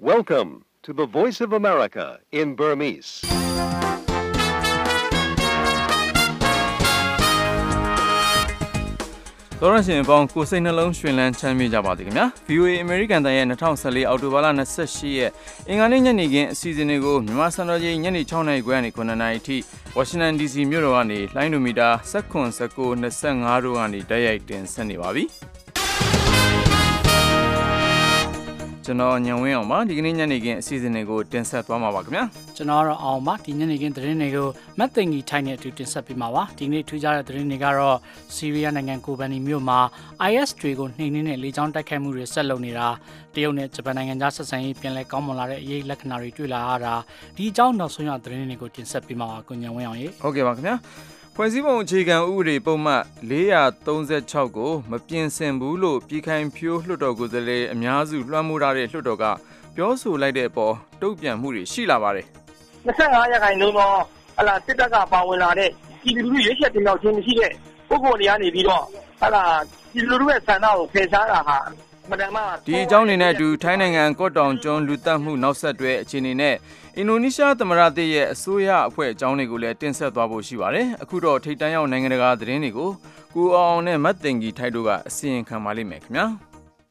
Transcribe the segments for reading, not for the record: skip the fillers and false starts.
Welcome to the Voice of America in Burmese. ။သောရရှင်ပေါင်းကိုစိတ်နှလုံးရွှင်လန်းချမ်းမြေ့ကြပါစေခင်ဗျာ။ VOA American တန်ရဲ့2014အောက်တိုဘာလ28ရက်အင်္ဂါနေ့ညနေခင်းအစီအစဉ်တွေကိုမြန်မာစံတော်ချိန်ညနေ6:00နာရီခွဲကနေ9:00နာရီအထိ Washington DC မြို့တော်ကနေလိုင်းဒိုမီတာ19 19 25တို့ကနေတိုက်ရိုက်တင်ဆက်နေပါပြီ။ကျွန်တော်ညံဝင်းအောင်ပါဒီကနေ့ညနေခင်းအစီအစဉ်တွေကိုတင်ဆက်သွားမှာပါခင်ဗျာကျွန်တော်ကတော့အောင်ပါဒီညနေခင်းသတင်းတွေကိုမတ်သိင်ကြီးထိုင်းနဲ့အတူတင်ဆက်ပေးမှာပါဒီနေ့ထူးခြားတဲ့သတင်းတွေကတော့ဆီးရီးယားနိုင်ငံကိုဘန်နီမြို့မှာ IS တွေကိုနှိမ်နင်းတဲ့လေကြောင်းတိုက်ခိုက်မှုတွေဆက်လုပ်နေတာတရုတ်နဲ့ဂျပန်နိုင်ငံကြားဆက်ဆံရေးပြန်လည်ကောင်းမွန်လာတဲ့အရေးလက္ခဏာတွေတွေ့လာရတာဒီအကြောင်းနောက်ဆုံးရသတင်းတွေကိုတင်ဆက်ပေးမှာပါကိုညံဝင်းအောင်ရေဟုတ်ကဲ့ပါခင်ဗျာဖွဲ့စည်းပုံအခြေခံဥပဒေပုံမှန်436ကိုမပြင်ဆင်ဘူးလို့ပြည်ခိုင်ဖြိုးလွှတ်တော်ကိုယ်စားလှယ်အများစုလွှမ်းမိုးထားတဲ့လွှတ်တော်ကပြောဆိုလိုက်တဲ့အပေါ်တုံ့ပြန်မှုတွေရှိလာပါတယ် 25ရာခိုင်နှုန်းသောစစ်တပ်ကပါဝင်လာတဲ့ပြည်သူလူထုရွေးချယ်တင်မြှောက်ခြင်းမရှိတဲ့ပုဂ္ဂိုလ်တွေကနေပြီးတော့ပြည်သူလူထုရဲ့ဆန္ဒကိုဖယ်ရှားတာဟာဒီအကြောင်းနေနဲ့အတူထိုင်းနိုင်ငံကော့တောင်ကျွန်းလူသက်မှုနောက်ဆက်တွဲအခြေအနေနဲ့အင်ဒိုနီးရှားသမ္မတသစ်ရဲ့အစိုးရအဖွဲ့အကြောင်းတွေကိုလည်းတင်ဆက်သွားဖို့ရှိပါတယ်။အခုတော့ထိပ်တန်းရောက်နိုင်ငံတကာသတင်းတွေကိုကိုအောင်နဲ့မတ်တင်ကြီးထိုက်တို့ကအစီရင်ခံပါလိမ့်မယ်ခင်ဗျာ။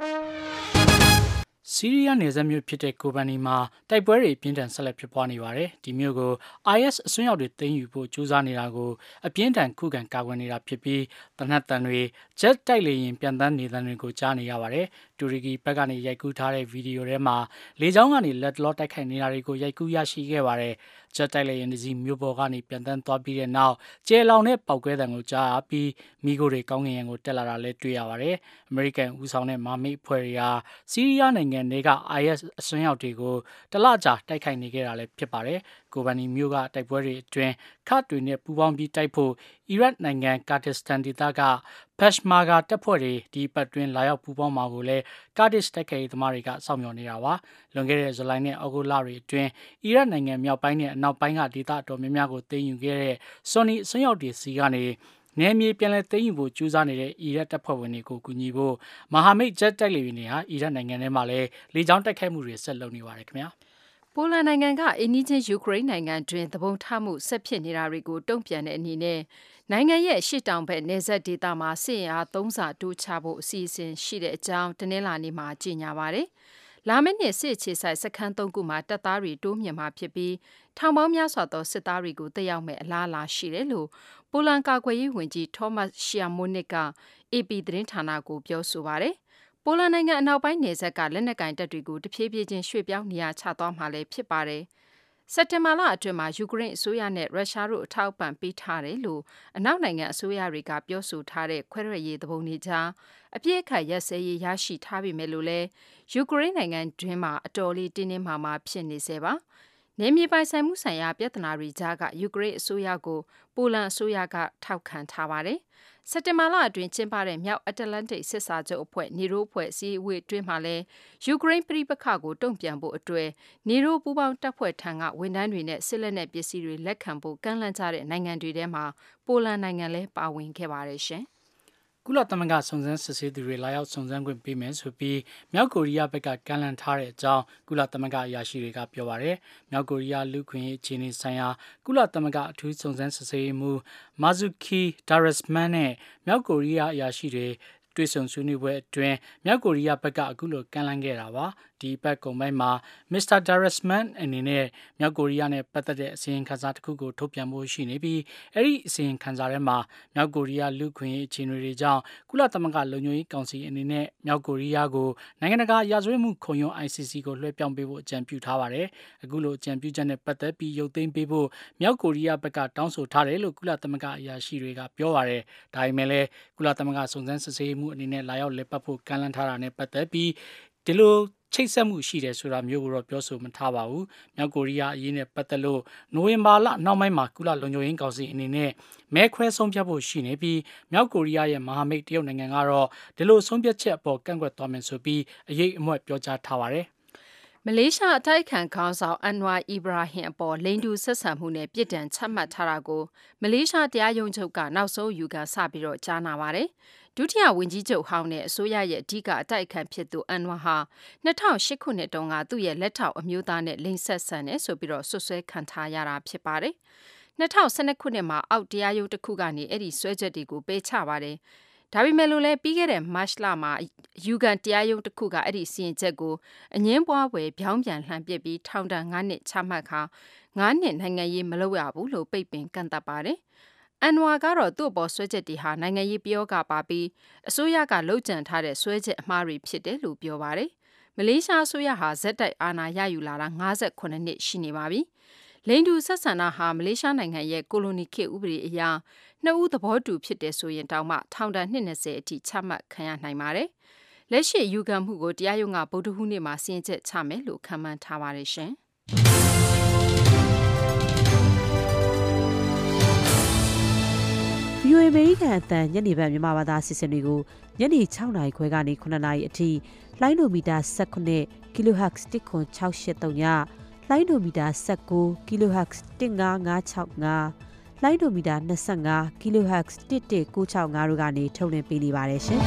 ဆီးရီးယားနယ်စပ်မြို့ဖြစ်တဲ့ကိုဘန်နီမှာတိုက်ပွဲတွေပြင်းထန်ဆက်လက်ဖြစ်ပွားနေပါတယ်။ဒီမြို့ကို IS အစွန်းရောက်တွေသိမ်းယူဖို့ကြိုးစားနေတာကိုအပြင်းထန်ခုခံကာကွယ်နေတာဖြစ်ပြီးတနက်တန်တွေဂျက်တိုက်လေယာဉ်ပြန်တန်းနေတဲ့တွေကိုကြားနေရပါတယ်။တူရကီဘက်ကနေရိုက်ကူးထားတဲ့ဗီဒီယိုထဲမှာလေကြောင်းကနေလက်လောတိုက်ခိုက်နေတာတွေကိုရိုက်ကူးရရှိခဲ့ပါတယ်။ဂျက်တိုက်လေယာဉ်တစ်စီးမြို့ပေါ်ကနေပြန်တန်းသွားပြီးတဲ့နောက်ကျဲလောင်တဲ့ပေါက်ကွဲတံကိုကြားပြီးမိခိုတွေကောင်းကင်ယံကိုတက်လာတာလည်းတွေ့ရပါတယ်။အမေရိကန်ဦးဆောင်တဲ့မာမိတ်အဖွဲ့တွေဟာဆီးရီးယားနိုင်ငံတွေက IS အစွန်းရောက်တွေကိုတလကြာတိုက်ခိုက်နေခဲ့တာလည်းဖြစ်ပါတယ်။ကိုဘန်နီမြို့ကတိုက်ပွဲတွေအတွင်းခတ်တွေနဲ့ပူးပေါင်းပြီးတိုက်ဖို့အီရတ်နိုင်ငံကာဒစ်စတန်ဒေသကပက်ရှ်မာဂါတပ်ဖွဲ့တွေဒီပတ်တွင်လာရောက်ပူးပေါင်းမှာကိုလည်းကာဒစ်တိုက်ခိုက်ရေးသမားတွေကစောင့်မျှော်နေတာပါ။လွန်ခဲ့တဲ့ဇူလိုင်နဲ့အောက်တိုဘာလတွေအတွင်းအီရတ်နိုင်ငံမြောက်ပိုင်းနဲ့အနောက်ပိုင်းကဒေသအတော်များများကိုသိမ်းယူခဲ့တဲ့ဆွန်နီအစွန်းရောက်တွေစီကနေနယ်မြေပြန်လည်သိမ်းယူဖို့ကြိုးစားနေတဲ့အီရတ်တပ်ဖွဲ့ဝင်တွေကိုကူညီဖို့မဟာမိတ်ဂျက်တိုက်လေယာဉ်တွေဟာအီရတ်နိုင်ငံထဲမှာလည်းလေကြောင်းတိုက်ခိုက်မှုတွေဆက်လုပ်နေပါတယ်ခင်ဗျာပိုလန်နိုင်ငံကအိန္ဒိချင်းယူကရိန်းနိုင်ငံတွင်သဘုံထမှုဆက်ဖြစ်နေတာတွေကိုတုံ့ပြန်တဲ့အနေနဲ့နိုင်ငံရဲ့ရှေ့တောင်ဘက်နယ်စပ်ဒေသမှာစစ်အင်အား3ဆတိုးချဖို့အစီအစဉ်ရှိတဲ့အကြောင်းတနင်္လာနေ့မှာကြေညာပါတယ်။လာမယ့်နှစ်စစ်အခြေဆိုင်စခန်း3ခုမှာတပ်သားတွေတိုးမြင့်မှာဖြစ်ပြီးထောင်ပေါင်းများစွာသောစစ်သားတွေကိုတက်ရောက်မဲ့အလားအလာရှိတယ်လို့ပိုလန်ကာကွယ်ရေးဝန်ကြီးထောမတ်ရှီယာမိုနစ်က AP သတင်းဌာနကိုပြောဆိုပါတယ်။ပိုလန်နိုင်ငံအနောက်ပိုင်းနယ်စပ်ကလက်နက်ကင်တပ်တွေကိုတဖြည်းဖြည်းချင်းရွှေ့ပြောင်းနေရာချသွားမှာလည်းဖြစ်ပါတယ်။စက်တင်ဘာလအတွင်းမှာယူကရိန်းအစိုးရနဲ့ရုရှားတို့အထောက်အပံ့ပေးထားတယ်လို့အနောက်နိုင်ငံအစိုးရတွေကပြောဆိုထားတဲ့ခွဲထွက်ရေးသဘုံတွေကြားအပြည့်အခက်ရက်စဲရေးရရှိထားပြီမဲ့လို့လဲယူကရိန်းနိုင်ငံတွင်းမှာအတော်လေးတင်းတင်းမာမာဖြစ်နေစေပါ။နေမြေပိုင်ဆိုင်မှုဆိုင်ရာပြဿနာတွေကြားကယူကရိန်းအစိုးရကိုပိုလန်အစိုးရကထောက်ခံထားပါတယ်။စက်တင်ဘာလအတွင်းကျင်းပတဲ့မြောက်အတ္တလန္တိတ်စစ်စာချုပ်အဖွဲ့နေတိုးအဖွဲ့အစည်းအဝေးအတွင်းမှာလဲယူကရိန်းပြည်ပခါကိုတုံ့ပြန်ဖို့အတွက်နေတိုးပူးပေါင်းတပ်ဖွဲ့ထံကဝန်ထမ်းတွေနဲ့စစ်လက်နက်ပစ္စည်းတွေလက်ခံဖို့ကမ်းလှမ်းကြတဲ့နိုင်ငံတွေထဲမှာပိုလန်နိုင်ငံလဲပါဝင်ခဲ့ပါတယ်ရှင်။ကုလသမဂ္ဂစုံစမ်းစစ်ဆေးသူတွေလာရောက်စုံစမ်းခွင့်ပေးမယ်ဆိုပြီးမြောက်ကိုရီးယားဘက်ကကမ်းလှမ်းထားတဲ့အကြောင်းကုလသမဂ္ဂအရာရှိတွေကပြောပါတယ်။မြောက်ကိုရီးယားလူခွင့်ရေးအခြေအနေဆိုင်ရာကုလသမဂ္ဂအထူးစုံစမ်းစစ်ဆေးမှုမာဇူခီဒါရက်စမန်နဲ့မြောက်ကိုရီးယားအရာရှိတွေတွေ့ဆုံဆွေးနွေးပွဲအတွင်းမြောက်ကိုရီးယားဘက်ကအခုလိုကမ်းလှမ်းခဲ့တာပါဒီဘက်ကုံပိုင်းမှာမစ္စတာဒါရက်စမန်အနေနဲ့မြောက်ကိုရီးယားနဲ့ပတ်သက်တဲ့အစီရင်ခံစာတစ်ခုကိုထုတ်ပြန်ဖို့ရှိနေပြီးအဲ့ဒီအစီရင်ခံစာထဲမှာမြောက်ကိုရီးယားလူခွင့်ရေးအခြေအနေတွေကြောင့်ကုလသမဂ္ဂလုံခြုံရေးကောင်စီအနေနဲ့မြောက်ကိုရီးယားကိုနိုင်ငံတကာရာဇဝတ်မှုခုံရုံး ICC ကိုလွှဲပြောင်းပေးဖို့အကြံပြုထားပါတယ်အခုလိုအကြံပြုချက်နဲ့ပတ်သက်ပြီးရုပ်သိမ်းပေးဖို့မြောက်ကိုရီးယားဘက်ကတောင်းဆိုထားတယ်လို့ကုလသမဂ္ဂအရာရှိတွေကပြောပါတယ်ဒါပေမဲ့လည်းကုလသမဂ္ဂစုံစမ်းစစ်ဆေးမှုအနေနဲ့လာရောက်လက်ပတ်ဖို့ကမ်းလှမ်းထားတာနဲ့ပတ်သက်ပြီးဒီလိုချိတ်ဆက်မှုရှိတယ်ဆိုတာမျိုးကိုတော့ပြောဆိုမထားပါဘူး။မြောက်ကိုရီးယားအရေးနဲ့ပတ်သက်လို့နိုဝင်ဘာလနောက်ပိုင်းမှာကုလလုံခြုံရေးကောင်စီအနေနဲ့မဲခွဲဆုံးဖြတ်ဖို့ရှိနေပြီးမြောက်ကိုရီးယားရဲ့မဟာမိတ်တရုတ်နိုင်ငံကတော့ဒီလိုဆုံးဖြတ်ချက်အပေါ်ကန့်ကွက်သွားမယ်ဆိုပြီးအရေးအမွက်ပြောကြားထားပါတယ်။မလေးရှားအတိုက်ခံခေါင်းဆောင်အန်နဝါအီဘရာဟင်အပေါ်လိန်တူဆက်ဆံမှုနဲ့ပြည်တံချမှတ်ထားတာကိုမလေးရှားတရားရုံးချုပ်ကနောက်ဆုံးယူကန်စပြီးတော့ကြားနာပါတယ်။ဒုတိယဝန်ကြီးချုပ်ဟောင်းနဲ့အစိုးရရဲ့အဓိကအတိုက်ခံဖြစ်သူအန်နဝါဟာ2008ခုနှစ်တုန်းကသူ့ရဲ့လက်ထောက်အမျိုးသားနဲ့လိန်ဆက်ဆံတယ်ဆိုပြီးတော့ဆွဆွဲခံထားရတာဖြစ်ပါတယ်။2012ခုနှစ်မှာအောက်တရားရုံးတစ်ခုကနေအဲ့ဒီဆွဲချက်တွေကိုပယ်ချပါတယ်။ဒါပေမဲ့လို့လည်းပြီးခဲ့တဲ့မတ်လမှာယူကန်တရားရုံးတစ်ခုကအဲ့ဒီစီရင်ချက်ကိုအငင်းပွားပွဲပြောင်းပြန်လှန်ပစ်ပြီးထောင်ဒဏ်9နှစ်ချမှတ်ခါ9နှစ်နိုင်ငံရေးမလုပ်ရဘူးလို့ပိတ်ပင်ကန့်သတ်ပါတယ်။အန်နဝါကတော့သူ့ပေါ်ဆွဲချက်တွေဟာနိုင်ငံရေးပြောကပါပြီးအစိုးရကလှုပ်ကြံထားတဲ့ဆွဲချက်အမှားတွေဖြစ်တယ်လို့ပြောပါတယ်။မလေးရှားအစိုးရဟာဇက်တိုက်အာဏာရယူလာတာ58နှစ်ရှိနေပါပြီ။လိန်တူဆက်ဆံတာဟာမလေးရှားနိုင်ငံရဲ့ကိုလိုနီခေတ်ဥပဒေအရနှစ်ဦးသဘောတူဖြစ်တဲ့ဆိုရင်တောင်မှထောင်ဒဏ်20အထိချမှတ်ခံရနိုင်ပါတယ်။လက်ရှိယူကန်မှုကိုတရားရုံးကဗုဒ္ဓဟူးနေ့မှာစီရင်ချက်ချမယ်လို့ခန့်မှန်းထားပါတယ်ရှင်။ VOA အမေရိကန်အသံညနေပိုင်းမြန်မာဘာသာအစီအစဉ်တွေကိုညနေ6:00နာရီခွဲကနေ9:00နာရီအထိလိုင်းဒိုမီတာ19 kHz 10683ညလိုင်းဒိုမီတာ19 kHz 15565လိုင်းဒိုမီတာ25 kHz 11965တို့ကနေထုတ်လွှင့်ပေးနေပါတယ်ရှင်။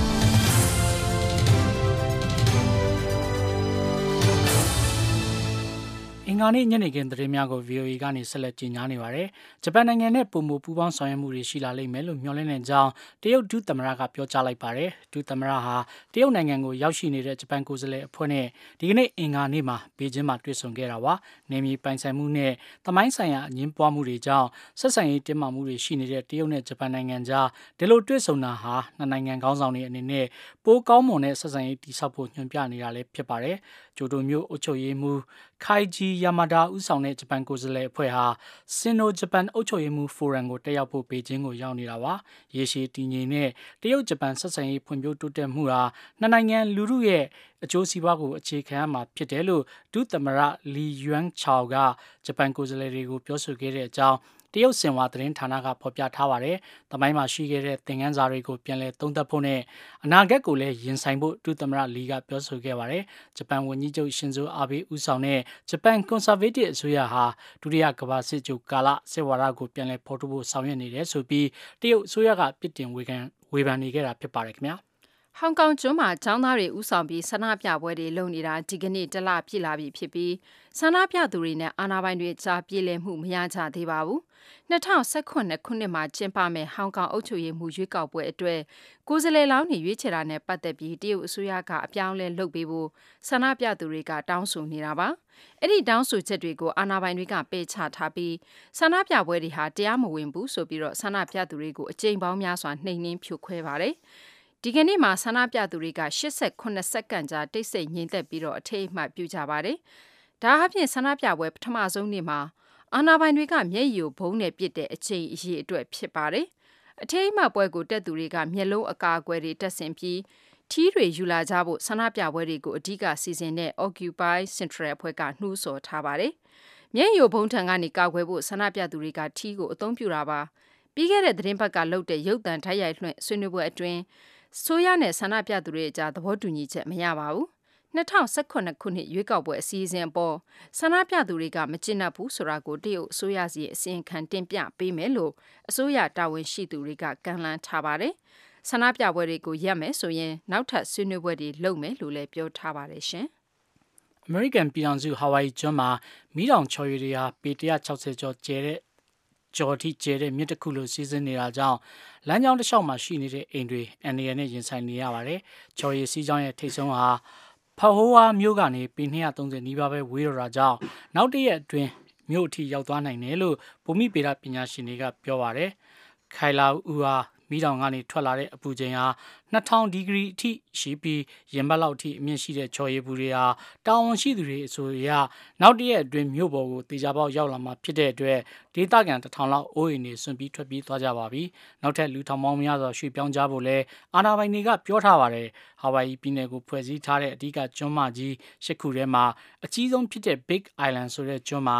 အင်္ဂါနေ့ညနေခင်းသတင်းများကို VOA ကနေဆက်လက်ကြီးညာနေပါတယ်။ဂျပန်နိုင်ငံနဲ့ပုံမူပူးပေါင်းဆောင်ရွက်မှုတွေရှိလာလိမ့်မယ်လို့မျှော်လင့်နေကြောင်းတရုတ်ဒုသမ္မတကပြောကြားလိုက်ပါတယ်။ဒုသမ္မတဟာတရုတ်နိုင်ငံကိုရောက်ရှိနေတဲ့ဂျပန်ကိုယ်စားလှယ်အဖွဲ့နဲ့ဒီကနေ့အင်္ဂါနေ့မှာဘေကျင်းမှာတွေ့ဆုံခဲ့တာပါ။နေမြေပိုင်ဆိုင်မှုနဲ့သမိုင်းဆိုင်ရာအငင်းပွားမှုတွေကြောင့်ဆက်ဆံရေးတင်းမာမှုတွေရှိနေတဲ့တရုတ်နဲ့ဂျပန်နိုင်ငံကြားဒီလိုတွေ့ဆုံတာဟာနှစ်နိုင်ငံခေါင်းဆောင်တွေအနေနဲ့ပိုကောင်းမွန်တဲ့ဆက်ဆံရေးတည်ဆောက်ဖို့ညွှန်ပြနေတာလည်းဖြစ်ပါတယ်။ဂျိုတိုမျိုးအုပ်ချုပ်ရေးမှူးခိုင်ဂျီယာမာဒါဦးဆောင်တဲ့ဂျပန်ကိုယ်စားလှယ်အဖွဲ့ဟာစင်နိုဂျပန်အုပ်ချုပ်ရေးမှူးဖိုရမ်ကိုတက်ရောက်ဖို့ဘေကျင်းကိုရောက်နေတာပါ။ရေရှည်တည်ငြိမ်တဲ့တရုတ်ဂျပန်ဆက်ဆံရေးဖွံ့ဖြိုးတိုးတက်မှုဟာနှစ်နိုင်ငံလူထုရဲ့အကျိုးစီးပွားကိုအခြေခံရမှာဖြစ်တယ်လို့ဒုသမ္မတလီယွမ်ချောင်ကဂျပန်ကိုယ်စားလှယ်တွေကိုပြောဆိုခဲ့တဲ့အကြောင်းတရုတ်စင်ဝါသတင်းဌာနကဖော်ပြထားပါတယ်။တမိုင်းမှာရှိခဲ့တဲ့သင်ခန်းစာတွေကိုပြန်လည်သုံးသပ်ဖို့နဲ့အနာဂတ်ကိုလည်းရင်ဆိုင်ဖို့ဒုသမ္မတလီကပြောဆိုခဲ့ပါတယ်။ဂျပန်ဝန်ကြီးချုပ်ရှင်ဇိုအာဘေးဦးဆောင်တဲ့ဂျပန်ကွန်ဆာဗေးတစ်အစိုးရဟာဒုတိယကမ္ဘာစစ်ကြိုကာလစစ်ဝါဒကိုပြန်လည်ဖော်ထုတ်ဖို့ဆောင်ရွက်နေတယ်ဆိုပြီးတရုတ်အစိုးရကပြစ်တင်ဝေဖန်နေခဲ့တာဖြစ်ပါတယ်ခင်ဗျာ။ဟောင်ကောင်ကျွန်းမှာကျောင်းသားတွေဥဆောင်ပြီးဆန္ဒပြပွဲတွေလုပ်နေတာဒီကနေ့တလပြည့်လာပြီဖြစ်ပြီးဆန္ဒပြသူတွေနဲ့အာဏာပိုင်တွေကြားပြေလည်မှုမရကြသေးပါဘူး။2019ခုနှစ်မှာကျင်းပမဲ့ဟောင်ကောင်အုပ်ချုပ်ရေးမှူးရွေးကောက်ပွဲအတွက်ကိုယ်စားလှယ်လောင်းတွေရွေးချယ်တာနဲ့ပတ်သက်ပြီးတရုတ်အစိုးရကအပြောင်းလဲလုပ်ပေးဖို့ဆန္ဒပြသူတွေကတောင်းဆိုနေတာပါ။အဲ့ဒီတောင်းဆိုချက်တွေကိုအာဏာပိုင်တွေကပယ်ချထားပြီးဆန္ဒပြပွဲတွေဟာတရားမဝင်ဘူးဆိုပြီးတော့ဆန္ဒပြသူတွေကိုအကြိမ်ပေါင်းများစွာနှိမ်နင်းဖြိုခွဲပါတယ်။ဒီကနေ့မှာဆန္ဒပြသူတွေက88စက္ကန့်ကြာတိတ်ဆိတ်ငြိမ်သက်ပြီးတော့အထိတ်အမှတ်ပြုကြပါတယ်။ဒါအပြင်ဆန္ဒပြပွဲပထမဆုံးနေ့မှာအာဏာပိုင်တွေကမျက်ရည်ကိုဘုံနဲ့ပစ်တဲ့အချိန်အရေအတွက်ဖြစ်ပါတယ်။အထိတ်အမှတ်ပွဲကိုတက်သူတွေကမျက်လုံးအကာအကွယ်တွေတက်ဆင်ပြီးထီးတွေယူလာကြဖို့ဆန္ဒပြပွဲတွေကိုအဓိကစီစဉ်တဲ့ Occupy Central အဖွဲ့ကနှိုးဆော်ထားပါတယ်။မျက်ရည်ဘုံထံကနေကာကွယ်ဖို့ဆန္ဒပြသူတွေကထီးကိုအသုံးပြုတာပါ။ပြီးခဲ့တဲ့သတင်းပတ်ကလုပ်တဲ့ရုပ်သံထိုက်ရိုက်လွှင့်ဆွေးနွေးပွဲအတွင်းဆိုရနဲ့ဆန္ဒပြသူတွေအကြားသဘောတူညီချက်မရပါဘူး။2018ခုနှစ်ရွေးကောက်ပွဲအစည်းအဝေးအပေါ်ဆန္ဒပြသူတွေကမကျေနပ်ဘူးဆိုတာကိုတရုတ်အစိုးရစီအစီရင်ခံတင်ပြပေးမယ်လို့အစိုးရတာဝန်ရှိသူတွေကကန့်လန့်ထားပါတယ်။ဆန္ဒပြပွဲတွေကိုရပ်မယ်ဆိုရင်နောက်ထပ်ဆွေးနွေးပွဲတွေလုပ်မယ်လို့လည်းပြောထားပါတယ်ရှင်။အမေရိကန်ပြည်ထောင်စုဟာဝိုင်ကျွန်းမှာမီးတောင်ချော်ရည်တွေဟာပေ160ကျော်ကျဲတဲ့ကျော်ထိကျဲတဲ့မြစ်တစ်ခုလိုစီးဆင်းနေတာကြောင့်လမ်းကြောင်းတစ်လျှောက်မှာရှိနေတဲ့အိမ်တွေအန်ဒီရနဲ့ရင်ဆိုင်နေရပါတယ်။ချော်ရည်စီးကြောင်းရဲ့ထိပ်ဆုံးဟာဖဟိုဝါမြို့ကနေပေ230နီးပါးပဲဝေးတော့တာကြောင့်နောက်တရက်အတွင်းမြို့အထိရောက်သွားနိုင်တယ်လို့ဘူမိဗေဒပညာရှင်တွေကပြောပါတယ်။ခိုင်လာဦးဟာမီးတောင်ကနေထွက်လာတဲ့အပူချိန်ဟာ2000ဒီဂရီအထိရှိပြီးရင်ဘတ်လောက်အထိအမြင့်ရှိတဲ့ချော်ရည်ပူတွေဟာတာဝန်ရှိသူတွေအဆိုအရနောက်တရက်အတွင်းမြို့ပေါ်ကိုတေချာပေါက်ရောက်လာမှာဖြစ်တဲ့အတွက်ဒေသခံ1000လောက်အိုးအိမ်တွေဆွန့်ပြီးထွက်ပြေးသွားကြပါပြီ။နောက်ထပ်လူထောင်ပေါင်းများစွာရွှေ့ပြောင်းကြဖို့လဲအာဏာပိုင်တွေကပြောထားပါတယ်။ဟာဝိုင်ပြည်နယ်ကိုဖွဲ့စည်းထားတဲ့အဓိကကျွန်းမကြီး၈ခုထဲမှာအကြီးဆုံးဖြစ်တဲ့ Big Island ဆိုတဲ့ကျွန်းမှာ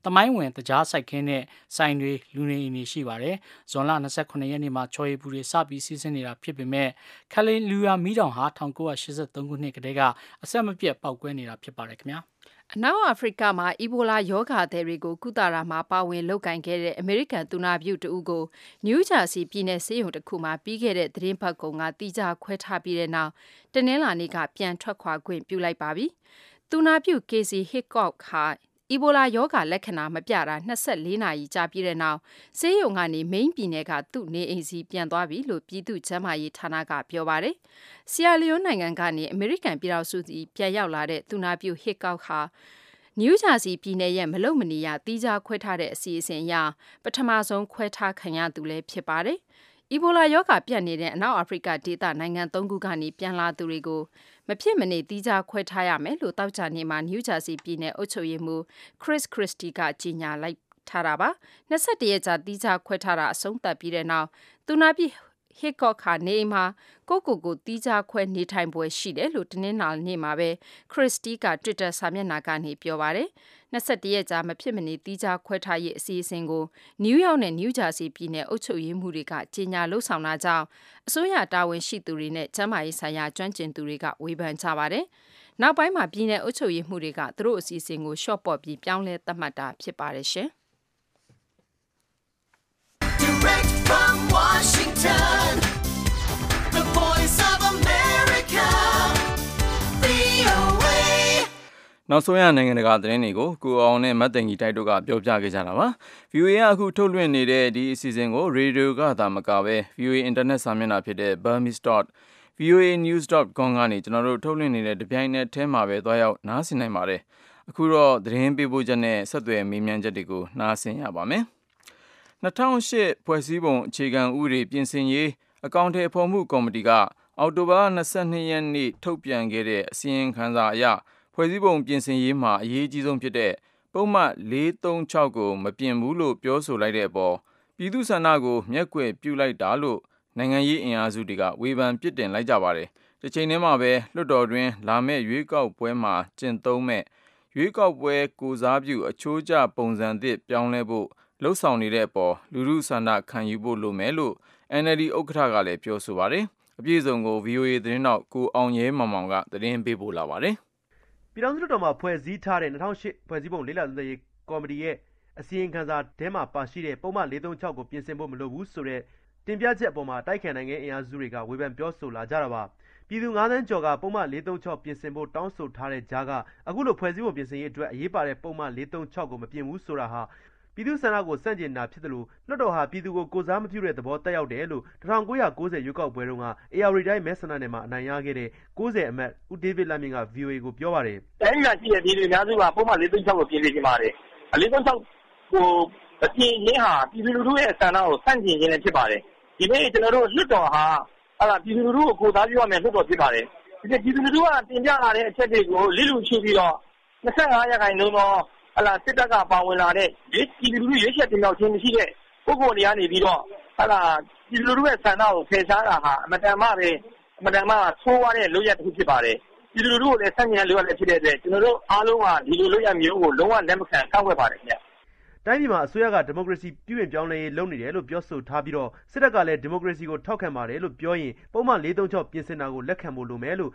သမိုင်းဝင်တကြားစိုက်ခင်းတဲ့ဆိုင်တွေလူနေအိမ်တွေရှိပါတယ်။ဇွန်လ29ရက်နေ့မှာချော်ရည်ပူတွေစပြီးစီးဆင်းနေတာဖြစ်ပေမဲ့ခလီလူယာမီတောင်ဟာ1983ခုနှစ်ကတည်းကအဆက်မပြတ်ပေါက်ကွဲနေတာဖြစ်ပါတယ်ခင်ဗျာ။အနောက်အာဖရိကမှာအီဘိုလာရောဂါသည်တွေကိုကုသရာမှာပါဝင်လုပ်ကိုင်ခဲ့တဲ့အမေရိကန်သူနာပြုတဦးကိုနယူးဂျာစီပြည်နယ်ဆေးရုံတစ်ခုမှာပြီးခဲ့တဲ့သတင်းပတ်ကုံကတိကျခွဲထားပြီးတဲ့နောက်တနင်္လာနေ့ကပြန်ထွက်ခွာခွင့်ပြုလိုက်ပါပြီ။သူနာပြု Casey Hickock ဟာအီဘိုလာရောဂါလက္ခဏာမပြတာ24နာရီကြာပြီးတဲ့နောက်ဆေးရုံကနေမိန်းပြည်နယ်ကသူ့နေအိမ်စီပြန်သွားပြီလို့ပြည်သူ့ကျန်းမာရေးဌာနကပြောပါတယ်။ဆီယာလီယိုနိုင်ငံကနေအမေရိကန်ပြည်ထောင်စုစီပြန်ရောက်လာတဲ့သူနာပြု Hickock ဟာနယူးဂျာစီပြည်နယ်ရဲ့မလုံမနေရတီးခြားခွဲထားတဲ့အစီအစဉ်အရပထမဆုံးခွဲထားခံရသူလည်းဖြစ်ပါတယ်။အီဘိုလာရောဂါပြန့်နေတဲ့အနောက်အာဖရိကဒေသနိုင်ငံ3ခုကနေပြန်လာသူတွေကိုမဖြစ်မနေတီးခြားခွဲထားရမယ်လို့တောက်ကြနေမှာနယူးဂျာစီပြည်နယ်အုပ်ချုပ်ရေးမှူး Chris Christie ကကြေညာလိုက်ထားတာပါ21ရက်ကြာတီးခြားခွဲထားတာအဆုံးသတ်ပြီးတဲ့နောက်သူနာပြုHickock ကနေမှာကိုတီးခြားခွဲနေထိုင်ပွဲရှိတယ်လို့တင်းနာနေ့မှာပဲ Christie က Twitter စာမျက်နှာကနေပြောပါတယ်21ရက်ကြာမဖြစ်မနေတီးခြားခွဲထားရေးအစီအစဉ်ကိုနယူးယောက်နဲ့နယူးဂျာစီပြည်နယ်အုပ်ချုပ်ရေးမှူးတွေကကြေညာလှုပ်ဆောင်တာကြောင့်အစိုးရတာဝန်ရှိသူတွေနဲ့ကျန်းမာရေးဆိုင်ရာကျွမ်းကျင်သူတွေကဝေဖန်ကြပါတယ်နောက်ပိုင်းမှာပြည်နယ်အုပ်ချုပ်ရေးမှူးတွေကသူတို့အစီအစဉ်ကိုရှော့ပေါ့ပြီးပြောင်းလဲသတ်မှတ်တာဖြစ်ပါတယ်ရှင် Direct from Washington, the voice of America, VOA. နောက်ဆုံးရနိုင်ငံတကာသတင်းတွေကိုကိုအောင်နဲ့မတ်တင်ကြီးတိုက်တို့ကပြောပြခဲ့ကြတာပါ။ VOA ကအခုထုတ်လွှင့်နေတဲ့ဒီအစီအစဉ်ကိုရေဒီယိုကသာမကပဲ VOA အင်တာနက်စာမျက်နှာဖြစ်တဲ့ burmese.voanews.com ကနေကျွန်တော်တို့ထုတ်လွှင့်နေတဲ့တပြိုင်နက်တည်းမှာပဲသွားရောက်နားဆင်နိုင်ပါတယ်။အခုတော့သတင်းပေးပို့ချက်နဲ့ဆက်သွယ်မေးမြန်းချက်တွေကိုနားဆင်ရပါမယ်။2008ဖွဲ့စည်းပုံအခြေခံဥပဒေပြင်ဆင်ရေးအကောင့်ထဲဖော်မှုကော်မတီကအောက်တိုဘာလ22ရက်နေ့ထုတ်ပြန်ခဲ့တဲ့အစီရင်ခံစာအရဖွဲ့စည်းပုံပြင်ဆင်ရေးမှာအရေးကြီးဆုံးဖြစ်တဲ့ပုံမှန်436ကိုမပြင်ဘူးလို့ပြောဆိုလိုက်တဲ့အပေါ်ပြည်သူ့ဆန္ဒကိုမျက်ကွယ်ပြုလိုက်တာလို့နိုင်ငံရေးအင်အားစုတွေကဝေဖန်ပြစ်တင်လိုက်ကြပါတယ်။တစ်ချိန်တည်းမှာပဲလွှတ်တော်တွင်လာမယ့်ရွေးကောက်ပွဲမှာကျင့်သုံးမဲ့ရွေးကောက်ပွဲကိုစားပြုအချိုးကျပုံစံသစ်ပြောင်းလဲဖို့လှုပ်ဆောင်နေတဲ့အပေါ်လူထုဆန္ဒခံယူဖို့လိုမယ်လို့ NLD ဥက္ကဋ္ဌကလည်းပြောဆိုပါတယ်။အပြည့်အစုံကို VOA သတင်းတောက်ကိုအောင်ရဲမောင်မောင်ကသတင်းပေးပို့လာပါတယ်။ပြည်ထောင်စုလွှတ်တော်မှာဖွဲ့စည်းထားတဲ့2008ဖွဲ့စည်းပုံလေးလာသွင်းရေးကော်မတီရဲ့အစီရင်ခံစာထဲမှာပါရှိတဲ့ပုံမှန်436ကိုပြင်ဆင်ဖို့မလိုဘူးဆိုတဲ့တင်ပြချက်အပေါ်မှာတိုက်ခိုက်နိုင်ငံအင်အားစုတွေကဝေဖန်ပြောဆိုလာကြတာပါ။ပြည်သူ9သန်းကျော်ကပုံမှန်436ပြင်ဆင်ဖို့တောင်းဆိုထားတဲ့ကြားကအခုလိုဖွဲ့စည်းပုံပြင်ဆင်ရေးအတွက်အရေးပါတဲ့ပုံမှန်436ကိုမပြင်ဘူးဆိုတာဟာပြည်သူ့ဆန္ဒကိုစန့်ကျင်တာဖြစ်တယ်လို့လွှတ်တော်ဟာပြည်သူကိုကိုစားမပြုတဲ့သဘောတက်ရောက်တယ်လို့1990ရွေးကောက်ပွဲတုန်းက AR တိုင်းမဲဆန္ဒနယ်မှာအနိုင်ရခဲ့တဲ့90အမတ်ဦးဒေးဗစ်လမ်းမြင့်က VOA ကိုပြောပါတယ်။တိုင်းပြည်ရှိတဲ့ပြည်သူအများစုကပုံမှန်436ကိုပြင်နေကြပါတယ်။436ကိုအပြင်ရင်းဟာပြည်သူလူထုရဲ့ဆန္ဒကိုစန့်ကျင်ခြင်းလည်းဖြစ်ပါတယ်။ဒီနေ့ကျွန်တော်တို့လွှတ်တော်ဟာပြည်သူလူထုကိုကိုစားပြုရမယ်လွှတ်တော်ဖြစ်ပါတယ်။ဒီပြည်သူလူထုကတင်ပြလာတဲ့အချက်တွေကိုလစ်လျူရှုပြီးတော့25ရာခိုင်နှုန်းသောစစ်တပ်ကပါဝင်လာတဲ့ပြည်သူလူထုရွေးချယ်တင်မြှောက်ခြင်းမရှိတဲ့ပုဂ္ဂိုလ်တွေကနေပြီးတော့ပြည်သူလူထုရဲ့ဆန္ဒကိုဖယ်ရှားတာဟာအမတန်မှဆိုးဝါးတဲ့လုပ်ရပ်တစ်ခုဖြစ်ပါတယ်။ပြည်သူလူထုကိုလည်းဆန့်ကျင်တဲ့လုပ်ရပ်လည်းဖြစ်တဲ့အတွက်ကျွန်တော်တို့အားလုံးကဒီလိုလုပ်ရပ်မျိုးကိုလုံးဝလက်မခံကန့်ကွက်ပါတယ်ခင်ဗျ။တိုင်းပြည်မှာအစိုးရကဒီမိုကရေစီပြုပြင်ပြောင်းလဲရေးလုပ်နေတယ်လို့ပြောဆိုထားပြီးတော့စစ်တပ်ကလည်းဒီမိုကရေစီကိုထောက်ခံပါတယ်လို့ပြောရင်ပုံမှန်436ပြင်ဆင်တာကိုလက်ခံဖို့လိုမယ်လို့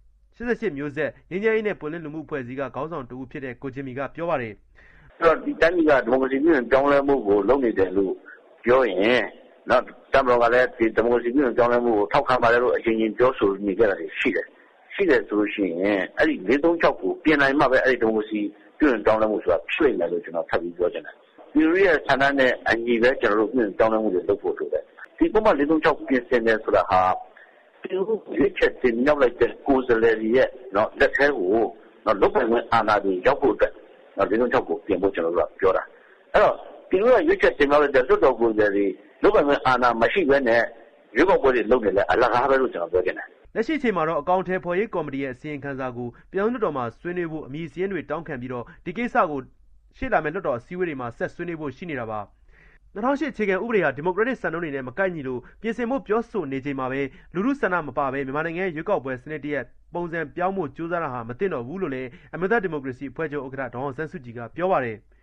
88မျိုးဆက်ငင်းကြရေးနဲ့ပွင့်လင်းလူမှုအဖွဲ့အစည်းကခေါင်းဆောင်တူဖြစ်တဲ့ကိုဂျင်မီကပြောပါတယ်။အဲ့တော့ဒီတိုင်းပြည်ကဒီမိုကရေစီပြုပြင်ပြောင်းလဲမှုကိုလုပ်နေတယ်လို့ပြောရင်နော်တမန်တော်ကလည်းဒီမိုကရေစီပြုပြင်ပြောင်းလဲမှုကိုထောက်ခံပါတယ်လို့အရင်ပြောဆိုနေကြတာရှိတယ်။ရှိတယ်ဆိုလို့ရှိရင်အဲ့ဒီ436ကိုပြင်နိုင်မှပဲအဲ့ဒီဒီမိုကရေစီပြုပြင်ပြောင်းလဲမှုဆိုတာဖြစ်နိုင်တယ်လို့ကျွန်တော်ထပ်ပြီးပြောချင်တယ်။ပြည်သူရဲ့ဆန္ဒနဲ့အညီပဲကျွန်တော်တို့ပြုပြင်ပြောင်းလဲမှုတွေလုပ်ဖို့လိုတယ်။ဒီပုံမှန်436ပြင်ဆင်တယ်ဆိုတာဟာဒီလိုရွေးချယ်တင်မြှောက်လိုက်တဲ့ကိုယ်စားလှယ်တွေရဲ့လက်ထဲကိုလုပ်ပိုင်ခွင့်အာဏာတွေရောက်ဖို့အတွက်436ကိုပြင်ဖို့ကျွန်တော်တို့ကပြောတာအဲ့တော့ဒီလိုရွေးချယ်တင်မြှောက်လိုက်တဲ့လွှတ်တော်ကိုယ်စားလှယ်တွေလုပ်ပိုင်ခွင့်အာဏာမရှိဘဲနဲ့ရွေးကောက်ပွဲတွေလုပ်နေလဲအလကားပဲလို့ကျွန်တော်ပြောချင်တယ်လက်ရှိချိန်မှာတော့အကောင့်ထဲဖော်ရေးကော်မတီရဲ့အစီရင်ခံစာကိုပြည်ထောင်စုလွှတ်တော်မှာဆွေးနွေးဖို့အမည်စည်းတွေတောင်းခံပြီးတော့ဒီကိစ္စကိုရှေ့လာမယ့်လွှတ်တော်အစည်းအဝေးတွေမှာဆက်ဆွေးနွေးဖို့ရှိနေတာပါ2008အခြေခံဥပဒေဟာဒီမိုကရက်တစ်စံနှုန်းတွေနဲ့မကိုက်ညီလို့ပြင်ဆင်ဖို့ပြောဆိုနေချိန်မှာပဲလူထုဆန္ဒမပါဘဲမြန်မာနိုင်ငံရွေးကောက်ပွဲစနစ်တရက်ပုံစံပြောင်းဖို့ကြိုးစားတာဟာမသင့်တော်ဘူးလို့လည်းအမျိုးသားဒီမိုကရေစီအဖွဲ့ချုပ်ဥက္ကဋ္ဌဒေါ်အောင်ဆန်းစုကြည်ကပြောပါတယ်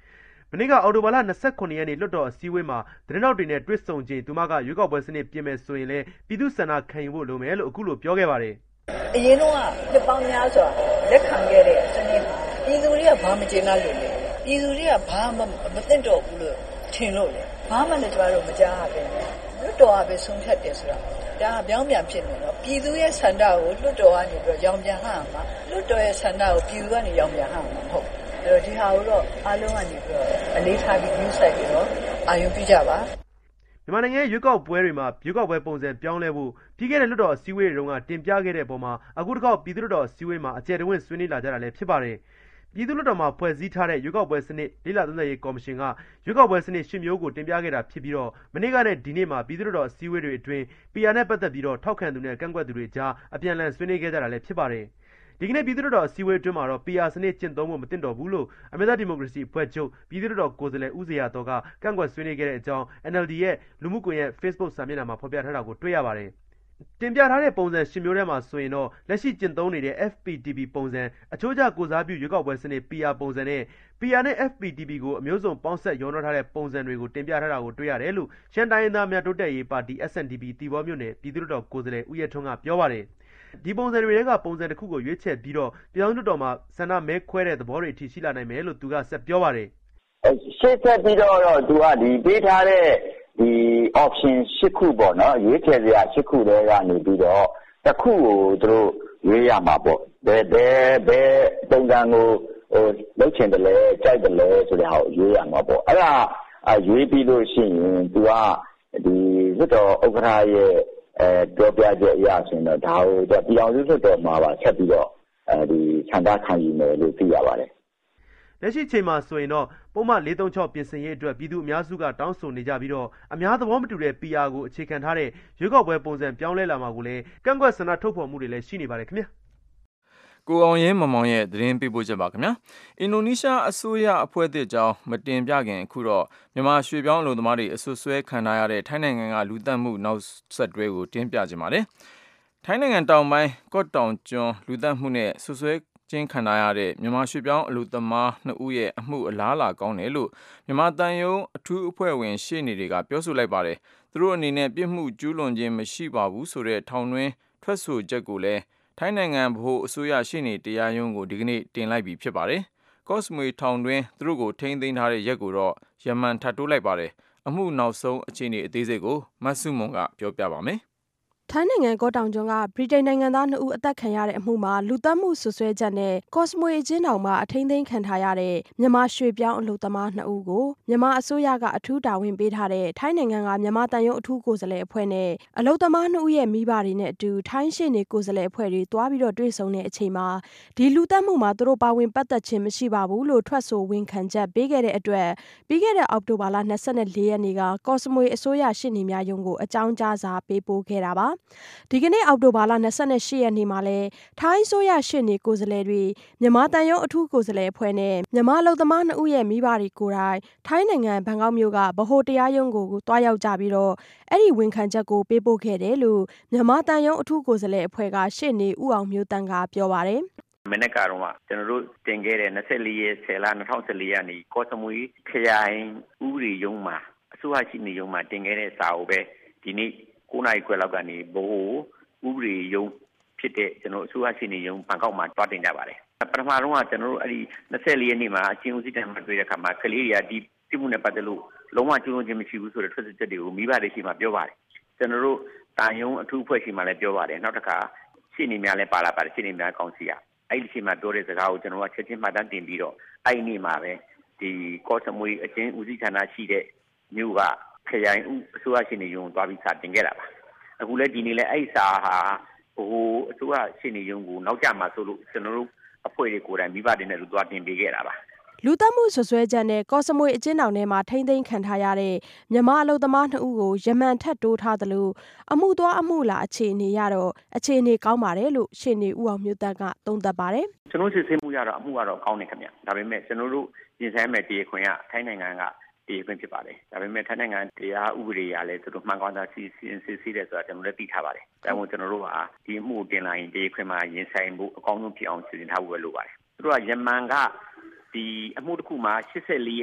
မနေ့ကအော်တိုဘာလ29ရက်နေ့လွှတ်တော်အစည်းအဝေးမှာသတင်းထောက်တွေနဲ့တွေ့ဆုံချိန်သူမကရွေးကောက်ပွဲစနစ်ပြင်မယ်ဆိုရင်လည်းပြည်သူ့ဆန္ဒခံယူဖို့လိုမယ်လို့အခုလိုပြောခဲ့ပါတယ်အရင်တော့နှစ်ပေါင်းများစွာလက်ခံခဲ့တဲ့စနစ်မှာပြည်သူတွေကဘာမကျေနပ်လို့လဲပြည်သူတွေကဘာမှမသိတော့ဘူးလို့ထင်လို့လေဘာမှလည်းကျွန်တော်တို့မကြားရပဲလွတ်တော်ကပဲဆုံးဖြတ်တယ်ဆိုတာဒါပြောင်းပြန်ဖြစ်နေတော့ပြည်သူရဲ့ဆန္ဒကိုလွတ်တော်ကနေပြီးတော့ရောင်ပြန်ဟမှာလွတ်တော်ရဲ့ဆန္ဒကိုပြည်သူကနေရောင်ပြန်ဟမှာမဟုတ်အဲ့တော့ဒီဟာကိုတော့အားလုံးကနေပြီးတော့အလေးထားပြီးယူဆိုင်ပြီးတော့အာရုံပြုကြပါမြန်မာနိုင်ငံရွေးကောက်ပွဲတွေမှာရွေးကောက်ပွဲပုံစံပြောင်းလဲဖို့ပြီးခဲ့တဲ့လွှတ်တော်အစည်းအဝေးတွေတုန်းကတင်ပြခဲ့တဲ့ပုံမှာအခုတစ်ခေါက်ပြည်သူ့လွှတ်တော်အစည်းအဝေးမှာအကျယ်တဝင့်ဆွေးနွေးလာကြတာလည်းဖြစ်ပါတယ်ပြည်သူ့လွှတ်တော်မှာဖွဲ့စည်းထားတဲ့ရွေးကောက်ပွဲစနစ်လေးလာသုံးသပ်ရေးကော်မရှင်ကရွေးကောက်ပွဲစနစ်10မျိုးကိုတင်ပြခဲ့တာဖြစ်ပြီးတော့မနေ့ကနဲ့ဒီနေ့မှာပြည်သူ့လွှတ်တော်အစည်းအဝေးတွေအတွင်း PR နဲ့ပတ်သက်ပြီးတော့ထောက်ခံသူနဲ့ကန့်ကွက်သူတွေကြားအပြန်အလှန်ဆွေးနွေးခဲ့ကြတာလည်းဖြစ်ပါတယ်ဒီကနေ့ပြည်သူ့လွှတ်တော်အစည်းအဝေးအတွင်းမှာတော့ PR စနစ်ကျင့်သုံးဖို့မသင့်တော်ဘူးလို့အမျိုးသားဒီမိုကရေစီအဖွဲ့ချုပ်ပြည်သူ့လွှတ်တော်ကိုယ်စားလှယ်ဦးဇေယျတော်ကကန့်ကွက်ဆွေးနွေးခဲ့တဲ့အကြောင်း NLD ရဲ့လူမှုကွန်ရက် Facebook စာမျက်နှာမှာဖော်ပြထားတာကိုတွေ့ရပါတယ်တင်ပြထားတဲ့ပုံစံ10မျိုးထဲမှာဆိုရင်တော့လက်ရှိကျင့်သုံးနေတဲ့ FPTP ပုံစံအချိုးကျကိုစားပြုရွေးကောက်ပွဲစနစ် PR ပုံစံနဲ့ PR နဲ့ FPTP ကိုအမျိုးစုံပေါင်းဆက်ရောနှောထားတဲ့ပုံစံတွေကိုတင်ပြထားတာကိုတွေ့ရတယ်လို့ရှမ်းတိုင်းရင်းသားများတိုးတက်ရေးပါတီ SNDP တီဘောမြို့နယ်ပြည်သူ့လွှတ်တော်ကိုယ်စားလှယ်ဦးရဲထွန်းကပြောပါတယ်ဒီပုံစံတွေကပုံစံတစ်ခုကိုရွေးချယ်ပြီးတော့ပြည်ထောင်စုလွှတ်တော်မှာဆန္ဒမဲခွဲတဲ့သဘောတွေအထိရှိလာနိုင်မယ်လို့သူကဆက်ပြောပါတယ်ရှေ့ဆက်ပြီးတော့သူကဒီပေးထားတဲ့ဒီ option 10ခုပေါ့နော်ရွေးချယ်စရာ10ခုတည်းကနေပြီးတော့တစ်ခုကိုသူတို့ရွေးရမှာပေါ့ဘယ်ပုံစံကိုလုပ်ချင်တယ်လဲကြိုက်တယ်လဲဆိုတဲ့ဟာကိုရွေးရမှာပေါ့အဲ့ဒါရွေးပြီးလို့ရှိရင်သူကဒီလွှတ်တော်ဥက္ကဋ္ဌရဲ့ပြောပြချက်အရဆိုရင်တော့ဒါကိုပြည်အောင်စုလွှတ်တော်မှာပါဆက်ပြီးတော့ဒီဆန္ဒခံယူမယ်လို့သိရပါတယ်လက်ရှိချိန်မှာဆိုရင်တော့ပုံမှန်436ပြင်ဆင်ရေးအတွက်ပြည်သူအများစုကတောင်းဆိုနေကြပြီးတော့အများသဘောမတူတဲ့ PR ကိုအခြေခံထားတဲ့ရွေးကောက်ပွဲပုံစံပြောင်းလဲလာမှာကိုလည်းကန့်ကွက်ဆန္ဒထုတ်ဖော်မှုတွေလည်းရှိနေပါတယ်ခင်ဗျာကိုအောင်ရဲမောင်ရဲ့သတင်းပေးပို့ချက်ပါခင်ဗျာအင်ဒိုနီးရှားအစိုးရအဖွဲ့အသစ်ကြောင်းမတင်ပြခင်အခုတော့မြန်မာရွှေပြောင်းအလုပ်သမားတွေအဆွဆွဲခံထားရတဲ့ထိုင်းနိုင်ငံကလူသတ်မှုနောက်ဆက်တွဲကိုတင်ပြကြပါတယ်ထိုင်းနိုင်ငံတောင်ပိုင်းကော့တောင်ကျွန်းလူသတ်မှုနဲ့ဆွဆွဲချင်းခံထားရတဲ့မြန်မာရွှေပြောင်းအလုပ်သမား2ဦးရဲ့အမှုအလားအလာကောင်းတယ်လို့မြန်မာတန်ယုံအထူးအဖွဲ့ဝင်ရှေ့နေတွေကပြောဆိုလိုက်ပါတယ်သူတို့အနေနဲ့ပြစ်မှုကျူးလွန်ခြင်းမရှိပါဘူးဆိုတဲ့ထောင်တွင်းထွက်ဆိုချက်ကိုလည်းထိုင်းနိုင်ငံဗဟိုအစိုးရရှေ့နေတရားရုံးကိုဒီကနေ့တင်လိုက်ပြီဖြစ်ပါတယ်ကော့စမွေထောင်တွင်းသူတို့ကိုထိန်းသိမ်းထားတဲ့ရက်ကိုတော့ယမန်ထပ်တိုးလိုက်ပါတယ်အမှုနောက်ဆုံးအခြေအနေအသေးစိတ်ကိုမဆုမွန်ကပြောပြပါမယ်ထိုင်းနိုင်ငံကော့တောင်ကျွန်းကဗြိတိန်နိုင်ငံသား2ဦးအသက်ခံရတဲ့အမှုမှာလူသတ်မှုဆွဆွဲချက်နဲ့ကော့စမွေအကျဉ်းထောင်မှာအထိန်းသိမ်းခံထားရတဲ့မြန်မာရွှေပြောင်းအလုပ်သမား2ဦးကိုမြန်မာအစိုးရကအထူးတာဝန်ပေးထားတဲ့ထိုင်းနိုင်ငံကမြန်မာတန်ယုံအထူးကိုယ်စားလှယ်အဖွဲ့နဲ့အလုပ်သမား2ဦးရဲ့မိဘတွေနဲ့အတူထိုင်းရှေ့နေကိုယ်စားလှယ်အဖွဲ့တွေတွားပြီးတော့တွေ့ဆုံတဲ့အချိန်မှာဒီလူသတ်မှုမှာသူတို့ပါဝင်ပတ်သက်ခြင်းမရှိပါဘူးလို့ထွက်ဆိုဝန်ခံချက်ပေးခဲ့တဲ့အတွက်ပြီးခဲ့တဲ့အောက်တိုဘာလ24ရက်နေ့ကကော့စမွေအစိုးရရှေ့နေများရုံးကိုအကြောင်းကြားစာပေးပို့ခဲ့တာပါဒီကနေ့အောက်တိုဘာလ28ရက်နေ့မှာလဲထိုင်းဆိုရရှေ့နေကိုယ်စားလှယ်တွေမြန်မာတန်ယုံအထူးကိုယ်စားလှယ်အဖွဲ့နဲ့မြန်မာအလုပ်သမား2ဦးရဲ့မိဘတွေကိုယ်တိုင်ထိုင်းနိုင်ငံဘန်ကောက်မြို့ကဗဟိုတရားရုံးကိုတွားရောက်ကြပြီးတော့အဲ့ဒီဝန်ခံချက်ကိုပေးပို့ခဲ့တယ်လို့မြန်မာတန်ယုံအထူးကိုယ်စားလှယ်အဖွဲ့ကရှေ့နေဦးအောင်မျိုးတန်းကပြောပါတယ်မနေ့ကတော့ကျွန်တော်တို့တင်ခဲ့တဲ့24ရက်10လ2014ရက်နေ့ကော့စမွေခရိုင်ဥပဒေရုံးမှာအစိုးရရှိနေရုံးမှာတင်ခဲ့တဲ့စာကိုပဲဒီနေ့9နာရီခွဲလောက်ကနေဘိုးဥပဒေရုံးဖြစ်တဲ့ကျွန်တော်အစိုးရရှိနေရုံးဘန်ကောက်မှာတွားတင်ကြပါတယ်ပထမဆုံးကကျွန်တော်တို့အဲ့ဒီ24ရက်နေ့မှာအချင်းဦးစီးတန်းမှာတွေ့တဲ့အခါမှာကလေးတွေကဒီပြမှုနဲ့ပတ်သက်လို့လုံးဝကျူးလွန်ခြင်းမရှိဘူးဆိုတဲ့ထွက်ဆိုချက်တွေကိုမိဘတွေရှိမှပြောပါတယ်ကျွန်တော်တို့တာယုံအထူးအဖွဲ့ရှိမှလည်းပြောပါတယ်နောက်တစ်ခါရှင်းနေများလည်းပါလာပါတယ်ရှင်းနေများကောင်းစီရအဲ့ဒီရှိမှပြောတဲ့စကားကိုကျွန်တော်ကချက်ချင်းမှတ်တမ်းတင်ပြီးတော့အဲ့ဒီနေ့မှာပဲဒီကော့စမွေအချင်းဦးစီးဌာနရှိတဲ့မြို့ကခရိုင်အစိုးရရှိနေရုံးတွားပြီးစာတင်ခဲ့တာပါအခုလည်းဒီနေ့လည်းအဲ့စာဟာဟိုအစိုးရရှိနေရုံးကိုနောက်ကျမှဆိုလို့ကျွန်တော်တို့အဖွဲ့တွေကိုယ်တိုင်မိဘတွေနဲ့လူသွားတင်ပေးခဲ့တာပါလူသတ်မှုဆွဆွဲချက်နဲ့ကော့စမွေအကျဉ်းထောင်ထဲမှာထိန်းသိမ်းခံထားရတဲ့မြန်မာအလုပ်သမား2ဦးကိုယမန်ထက်တိုးထားသလိုအမှုသွားအမှုလာအခြေအနေရတော့အခြေအနေကောင်းပါတယ်လို့ရှေ့နေဦးအောင်မျိုးသက်ကသုံးသပ်ပါတယ်ကျွန်တော်စစ်ဆေးမှုရတော့အမှုကတော့ကောင်းတယ်ခင်ဗျဒါပေမဲ့ကျွန်တော်တို့ရင်ဆိုင်မဲ့တရားခွင်ကထိုင်းနိုင်ငံကတရားခွင်ဖြစ်ပါတယ်ဒါပေမဲ့ထိုင်းနိုင်ငံတရားဥပဒေအရလည်းသူတို့မှန်ကန်တာစစ်ဆေးတယ်ဆိုတာကျွန်တော်လည်းသိထားပါတယ်ဒါကြောင့်ကျွန်တော်တို့ကဒီအမှုကိုတင်လာရင်တရားခွင်မှာရင်ဆိုင်မှုအကောင်းဆုံးဖြစ်အောင်စီစဉ်ထားဖို့ပဲလိုပါတယ်သူတို့ကယမန်ကဒီအမှုတစ်ခုမှာ84ရက်အထိ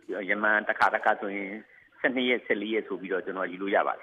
ယမန်တစ်ခါဆိုရင်12ရက်14ရက်ဆိုပြီးတော့ကျွန်တော်ယူလို့ရပါတယ်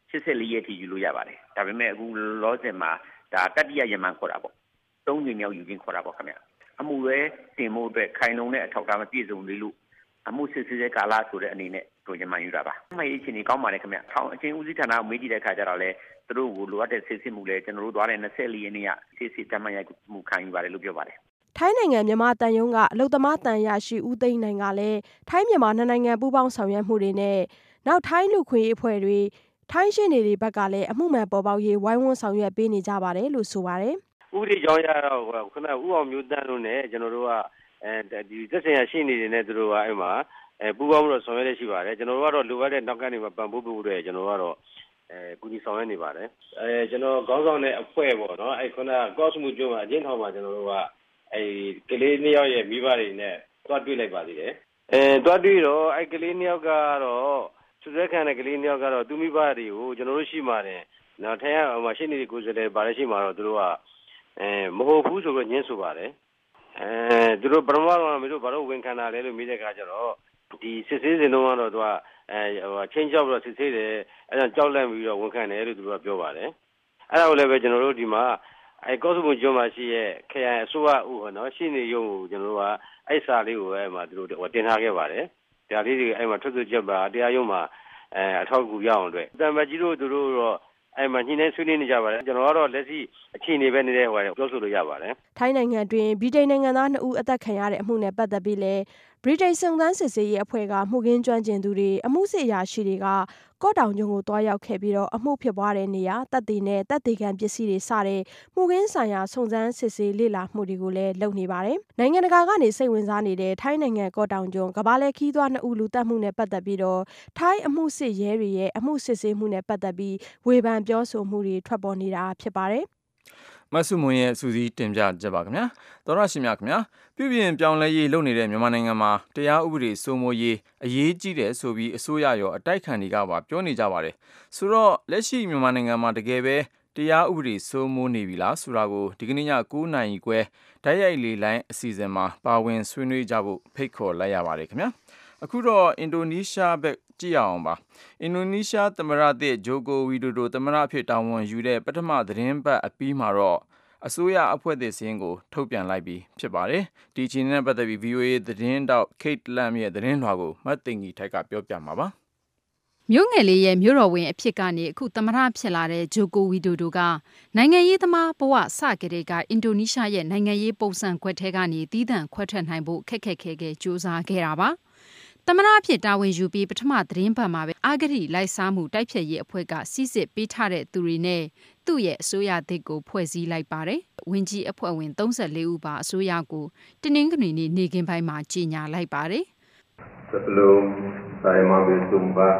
84ရက်ထိယူလို့ရပါတယ်ဒါပေမဲ့အခုလောဆယ်မှာဒါတတိယယမန်ခေါ်တာပေါ့3ကြိမ်မြောက်ယူခြင်းခေါ်တာပေါ့ခင်ဗျအမှုရဲတင်မှုအတွက်ခိုင်လုံတဲ့အထောက်အထားမပြည့်စုံသေးလို့အမှုစစ်ဆေးတဲ့ကာလဆိုတဲ့အနေနဲ့တို့ယမန်ယူတာပါအမှန်အချင်းကြီးကောင်းပါတယ်ခင်ဗျထောင်အချင်းဦးစီးဌာနကိုမေးကြည့်တဲ့အခါကျတော့လေသူတို့ကိုလိုအပ်တဲ့စစ်ဆေးမှုလဲကျွန်တော်တို့သွားတဲ့24ရက်နေ့ကစစ်ဆေးတမ်းမှရိုက်မှုခံယူပါတယ်လို့ပြောပါတယ်ထိုင်းနိုင်ငံမြန်မာတန်ယုံကအလုသမားတန်ရရှိဦးသိန်းနိုင်ကလည်းထိုင်းမြန်မာနှစ်နိုင်ငံပူးပေါင်းဆောင်ရွက်မှုတွေနဲ့နောက်ထိုင်းလူခွင့်ရေးအဖွဲ့တွေထိုင်းရှင်းနေတွေဘက်ကလည်းအမှုမှန်ပေါ်ပေါက်ရေးဝိုင်းဝန်းဆောင်ရွက်ပေးနေကြပါတယ်လို့ဆိုပါတယ်ဥပဒေကြောင်းရတော့ခုနဥအောင်မျိုးတန်းတို့နဲ့ကျွန်တော်တို့ကဒီသက်ဆိုင်ရာရှင်းနေတွေနဲ့သူတို့ကအဲ့မှာပူးပေါင်းလို့ဆောင်ရွက်ရရှိပါတယ်ကျွန်တော်တို့ကတော့လိုအပ်တဲ့နောက်ကနေပံ့ပိုးဖို့တွေကျွန်တော်ကတော့ကူညီဆောင်ရွက်နေပါတယ်ကျွန်တော်ခေါင်းဆောင်တဲ့အဖွဲ့ပေါ့နော်အဲ့ခုနကော့စမူကျွန်းမှာအချင်းထောင်မှာကျွန်တော်တို့ကအဲ့ကလေး2ယောက်ရဲ့မိဘတွေနဲ့တွားတွေ့လိုက်ပါသေးတယ်တွားတွေ့တော့အဲ့ကလေး2ယောက်ကတော့သူစက်ခံတဲ့ကလေး2ယောက်ကတော့သူမိဘတွေကိုကျွန်တော်တို့ရှိပါတယ်နောက်ထိုင်ရမှာရှင်းနေတဲ့ကိုယ်စားလှယ်ပါရရှိမှာတော့သူတို့ကမဟုတ်ဘူးဆိုတော့ညင်းဆိုပါတယ်သူတို့ပထမတော့မင်းတို့ဘာလို့ဝန်ခံတာလဲလို့မေးတဲ့အခါကျတော့ဒီစစ်ဆေးစဉ်တုန်းကတော့သူကချင်းချောက်ပြီးတော့စစ်ဆေးတယ်အဲဒါကြောက်လန့်ပြီးတော့ဝန်ခံတယ်လို့သူတို့ကပြောပါတယ်အဲဒါကိုလည်းပဲကျွန်တော်တို့ဒီမှာကော့စမူကျွန်းမှာရှိရဲ့ခရိုင်အစိုးရဥဟောနော်ရှင်းနေရုံကိုကျွန်တော်တို့ကအဲ့စာလေးကိုပဲမှာသူတို့တင်ထားခဲ့ပါတယ်ဒါလေးတွေအဲ့မှာထွက်ဆိုချက်ပါတရားရုံးမှာအထောက်အကူရအောင်အတွက်တမန်ကြီးတို့သူတို့တော့အဲ့မှာညှိနှိုင်းဆွေးနွေးနေကြပါတယ်ကျွန်တော်ကတော့လက်ရှိအခြေအနေပဲနေတဲ့ဟိုပြောဆိုလို့ရပါတယ်ထိုင်းနိုင်ငံတွင်ဗြိတိန်နိုင်ငံသား2ဦးအသက်ခံရတဲ့အမှုနဲ့ပတ်သက်ပြီးလဲဗြိတိန်စုံစမ်းစစ်ဆေးရေးအဖွဲ့ကမှုခင်းကျွမ်းကျင်သူတွေအမှုစစ်အရာရှိတွေကကော့တောင်ကျွန်းကိုတွားရောက်ခဲ့ပြီးတော့အမှုဖြစ်ပွားတဲ့နေရာတပ်တွေနဲ့တပ်တွေခံပစ္စည်းတွေစတဲ့မှုခင်းဆိုင်ရာစုံစမ်းစစ်ဆေးလေ့လာမှုတွေကိုလည်းလုပ်နေပါတယ်နိုင်ငံတကာကနေစိတ်ဝင်စားနေတဲ့ထိုင်းနိုင်ငံကော့တောင်ကျွန်းကဘာလဲခီးသွွား2ဦးလူတက်မှုနဲ့ပတ်သက်ပြီးတော့ထိုင်းအမှုစစ်ရဲတွေရဲ့အမှုစစ်ဆေးမှုနဲ့ပတ်သက်ပြီးဝေဖန်ပြောဆိုမှုတွေထွက်ပေါ်နေတာဖြစ်ပါတယ်မဆုမွန်ရဲ့စူးစီးတင်ပြကြပါခင်ဗျာသောရရှင်များခင်ဗျာပြုပြင်ပြောင်းလဲရေးလုပ်နေတဲ့မြန်မာနိုင်ငံမှာတရားဥပဒေစိုးမိုးရေးအရေးကြီးတယ်ဆိုပြီးအစိုးရရောအတိုက်ခံတွေကပါပြောနေကြပါတယ်ဆိုတော့လက်ရှိမြန်မာနိုင်ငံမှာတကယ်ပဲတရားဥပဒေစိုးမိုးနေပြီလားဆိုတာကိုဒီကနေ့ည9:00 နာရီခွဲဓာတ်ရိုက်လေလိုင်းအစီအစဉ်မှာပါဝင်ဆွေးနွေးကြဖို့ဖိတ်ခေါ်လိုက်ရပါတယ်ခင်ဗျာအခုတော့အင်ဒိုနီးရှားဘက်ကြည့်အောင်ပါအင်ဒိုနီးရှားသမ္မတသစ်ဂျိုကိုဝီဒိုဒိုသမ္မတအဖြစ်တာဝန်ယူတဲ့ပထမသတင်းပတ်အပြီးမှာတော့အစိုးရအဖွဲ့သစ်စင်းကိုထုတ်ပြန်လိုက်ပြီးဖြစ်ပါတယ်ဒီချင်းနဲ့ပတ်သက်ပြီး VOA သတင်းတောက် Kate Lam ရဲ့သတင်းလွှာကိုမတ်တင်ကြီးထိုက်ကပြောပြမှာပါမြို့ငယ်လေးရဲ့မြို့တော်ဝင်အဖြစ်ကနေအခုသမ္မတဖြစ်လာတဲ့ဂျိုကိုဝီဒိုဒိုကနိုင်ငံရေးသမားဘဝစကတည်းကအင်ဒိုနီးရှားရဲ့နိုင်ငံရေးပုံစံခွက်ထဲကနေတည်တံ့ခွဲထွက်နိုင်ဖို့ခက်ခက်ခဲခဲစူးစမ်းခဲ့တာပါသမ္မတအဖြစ်တာဝန်ယူပြီးပထမသတင်းပတ်မှာပဲအာဂတိလိုက်စားမှုတိုက်ဖျက်ရေးအဖွဲ့ကစီစစ်ပေးထားတဲ့သူတွေနဲ့သူ့ရဲ့အစိုးရသစ်ကိုဖွဲ့စည်းလိုက်ပါတယ်။ဝန်ကြီးအဖွဲ့ဝင်34ဦးပါအစိုးရကိုတနင်္ဂနွေနေ့နေ့ခင်းပိုင်းမှာကြေညာလိုက်ပါတယ်။ Sebelum saya mengambil sumpah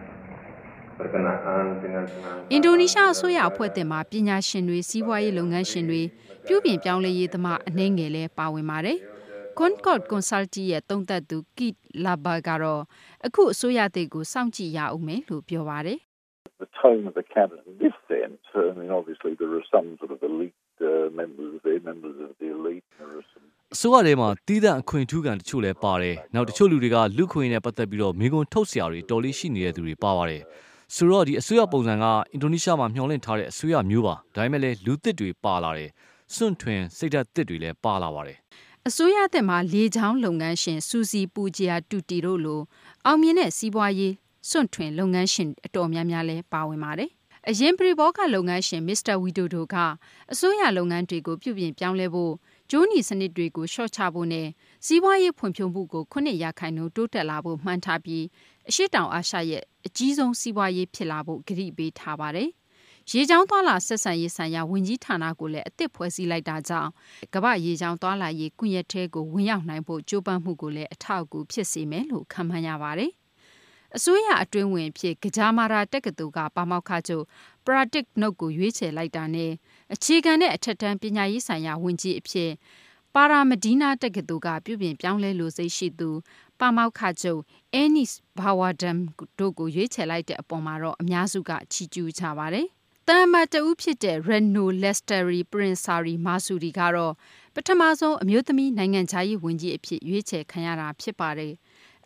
berkenaan dengan အင်ဒိုနီးရှားအစိုးရအဖွဲ့သစ်မှာပညာရှင်တွေစီးပွားရေးလုပ်ငန်းရှင်တွေပြုပြင်ပြောင်းလဲရေးသမားအနှဲငယ်လဲပါဝင်ပါတယ်။ Concord Consulting ရဲ့သုံးသပ်သူ Kit Labar ကတော့အခုအစိုးရသစ်ကိုစောင့်ကြည့်ရအောင်မယ်လို့ပြောပါတယ် The tone of the cabinet in this sense, I mean, obviously there are some sort of elite members there, members of the elite. There are some အစိုးရထဲမှာတည်တဲ့အခွင့်ထူးခံတချို့လည်းပါတယ်။နောက်တချို့လူတွေကလူခွင့်နဲ့ပတ်သက်ပြီးတော့မိကွန်းထုတ်စရာတွေတော်လေးရှိနေတဲ့သူတွေပါပါတယ်။ဆိုတော့ဒီအစိုးရပုံစံကအင်ဒိုနီးရှားမှာမျှော်လင့်ထားတဲ့အစိုးရမျိုးပါ။ဒါပေမဲ့လည်းလူသစ်တွေပါလာတယ်။စွန့်ထွင်စိတ်ဓာတ်သစ်တွေလည်းပါလာပါတယ်။အစိုးရသစ်မှာလေချောင်းလုပ်ငန်းရှင်စူစီပူဂျီယာတူတီတို့လိုအောင်မြင်တဲ့စီးပွားရေးစွန့်ထွင်လုပ်ငန်းရှင်အတော်များများလည်းပါဝင်ပါတယ်။အရင်ပရိဘောဂလုပ်ငန်းရှင်မစ္စတာဝီဒိုဒိုကအစိုးရလုပ်ငန်းတွေကိုပြုပြင်ပြောင်းလဲဖို့ဂျိုးနီစနစ်တွေကိုရှော့ချဖို့နဲ့စီးပွားရေးဖွံ့ဖြိုးမှုကို9%တိုးတက်လာဖို့မှန်းထားပြီးအရှေ့တောင်အာရှရဲ့အကြီးဆုံးစီးပွားရေးဖြစ်လာဖို့ကတိပေးထားပါတယ်။ရေချောင်းသွားလာဆက်ဆံရေးဆိုင်ရာဝန်ကြီးဌာနကိုလည်းအသစ်ဖွဲ့စည်းလိုက်တာကြောင့်ကမ္ဘာရေချောင်းသွားလာရေးကွန်ရက်ထဲကိုဝင်ရောက်နိုင်ဖို့ကြိုးပမ်းမှုကိုလည်းအထောက်အကူဖြစ်စေမယ်လို့ခန့်မှန်းရပါတယ်။အစိုးရအတွင်းဝင်ဖြစ်ကကြာမာရာတက္ကသိုလ်ကပါမောက္ခချုပ်ပရာတစ်နုတ်ကိုရွေးချယ်လိုက်တာနဲ့အခြေခံတဲ့အထက်တန်းပညာရေးဆိုင်ရာဝန်ကြီးအဖြစ်ပါရာမဒီနာတက္ကသိုလ်ကပြုပြင်ပြောင်းလဲလိုစိတ်ရှိသူပါမောက္ခချုပ်အဲနစ်ဘာဝါဒမ်တို့ကိုရွေးချယ်လိုက်တဲ့အပေါ်မှာတော့အများစုကချီးကျူးကြပါတယ်။တမ်မတ်တူဖြစ်တဲ့ရန်နိုလက်စတာရီပရင်ဆာရီမာဆူဒီကတော့ပထမဆုံးအမျိုးသမီးနိုင်ငံခြားရေးဝန်ကြီးအဖြစ်ရွေးချယ်ခံရတာဖြစ်ပါတယ်။